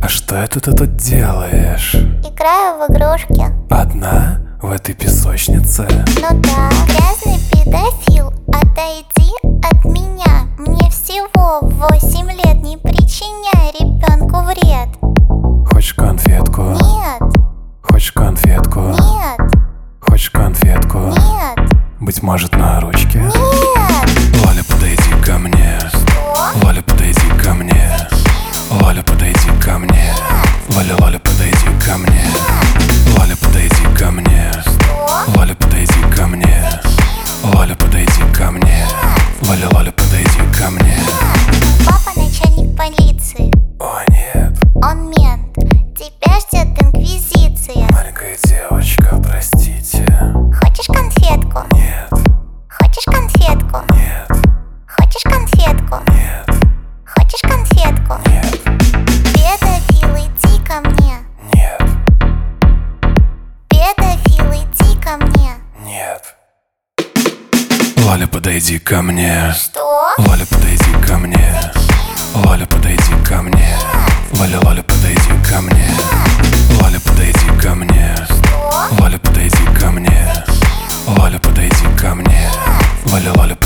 А что это ты тут делаешь? Играю в игрушки. Одна? В этой песочнице? Ну да. Грязный педофил, отойди от меня. Мне всего 8 лет, не причиняй ребенку вред. Хочешь конфетку? Нет, Хочешь конфетку? нет, Хочешь конфетку? нет, Быть может, на ручке? нет. Лоля, подойди ко мне. Что? Лоля, подойди ко мне. Лоля, подойди ко мне. Лоля, Лоля, подойди ко мне. Лоля, подойди ко мне. Что? Лоля, подойди ко мне. Лоля, подойди ко мне. Лоля, Лоля, подойди ко мне. Папа начальник полиции, О нет, он мент. Тебя ждет инквизиция. маленькая девочка, простите. Хочешь конфетку? Нет, Хочешь конфетку? нет, Хочешь конфетку? нет, Хочешь конфетку? нет, Педофил, иди ко мне. нет, Педофил, иди ко мне. нет. Лоля, подойди ко мне. Что? Лоля, подойди ко мне. Лоля, подойди ко мне. Лоля, Лоля, подойди ко мне. Лоля, подойди ко мне. Что? Лоля, подойди ко мне. Лоля, подойди ко мне. Лоля, Лоля,